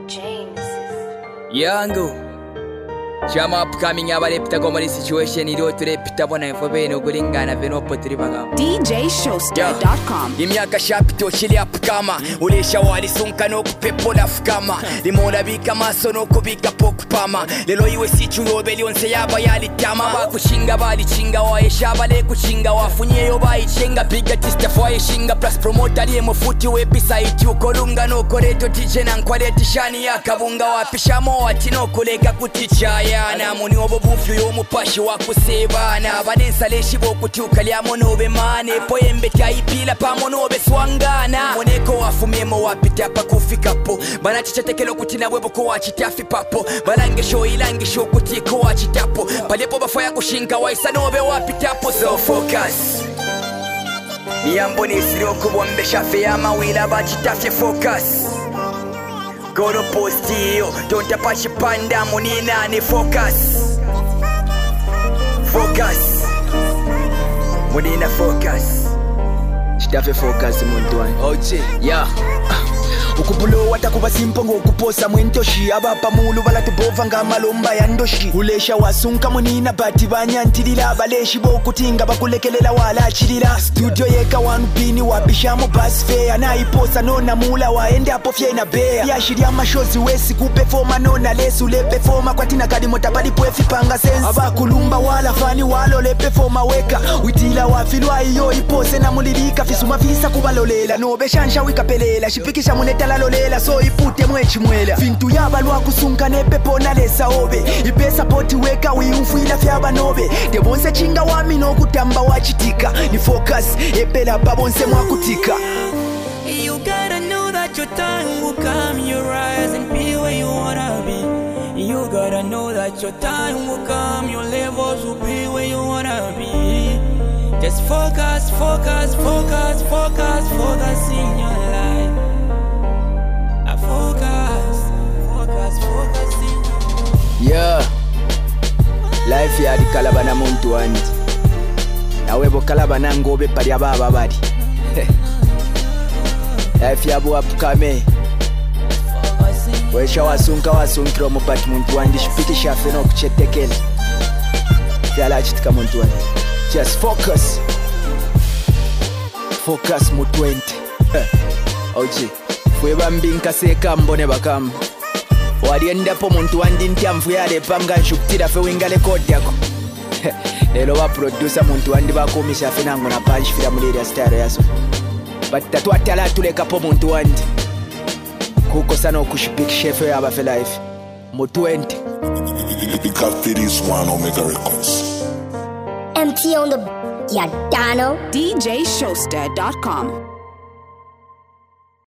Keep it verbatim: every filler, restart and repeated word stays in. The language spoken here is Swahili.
James. Yangu Chama upcoming abarepita kwa mali situation iliyo turepita bona infobeno kulingana venopo turibaga D J Showster dot com. Imyaka shapito chili upkama ulesha wali sunka no kupepo na fukama limona bika maso no kubika pokupama lelo iwe sichu yobe lionse yaba yalitama bakushinga bali chinga waesha bale kuchinga wafunye yo bayichenga biga tista fwa shinga plus promoter liye mufuti website ukolunga no koreto tije na nkwaleti shani yakabunga wapishamo watino kuleka kutichaya na muni obubufyo yo mupashi wakusebana banensaleshi bokutuka lyamo nobe mane poyembe taipila pamo nobe swangana moneko wafumemo wapita pa kufikapo bana chichetekelo kutina bwebo ko wachitafi papo balange show ilange show kutiko wachitapo palepo bafaya kushinga waisa nobe wapitapo so focus Niyambo nisiro kubombe shafe ya mawila bachitafi focus Go to post you, don't touch your panda, money nani focus Focus Money na focus Chitafe focus mundwani Oje, yeah Ukubulo watakuba simpo ngokuposa mwentoshi abapa mulu balatubova ngamalomba ya ndoshi ulesha wasunka munina bati banyantirira baleshi bokutinga bakulekelela wala chirira studio yeka one pini wabishamo bus fair naiposa nona mula waende hapo fye na bea yashiri amashozi wesi kuperforma nona lesu le performa kwatina kadi motabali pwefi panga sense abakulumba wala fani walo le performa weka witila wafilwa iyo ipose na mulirika fisuma visa kubalolela no beshansha wikapelela shipikisha muneta la lolela so ipute mwechi mwela fintu yabalwa kusunka nepepo na lesa obe ipesa poti weka wiumfuila fyaba nobe debonse chinga wami no kutamba wachitika ni focus epela babonse mwakutika. You gotta know that your time will come, you rise and be where you wanna be. You gotta know that your time will come, your levels will be where you wanna be. Just focus, focus, focus, focus, focus in your life. Focus, focus, focus in your Yeah Life ya di kalabana muntu wandi Nawebo kalabana ngobe pari ababa bari Life ya buwa pukame Wesha wasunka wasunkiro mupati muntu wandi shupiki shafeno kuchetekele Fiala chitika muntu wandi Just focus Focus mutu wente Oji Fweba mbinka seka mbone bakamu Waliendapo muntu wandi ntiamfu yale panga nshukutira fe wingale kodi yako Lelo wa producer muntu wandi bakumisha fe nangu na punch fila muliri ya style yaso But tatu atala tuleka po muntu wandi Kuko sana ukushipiki shefe ya bafe life Mutu wende Ikafiris one Omega Records M T on the Yadano D J Showster dot com.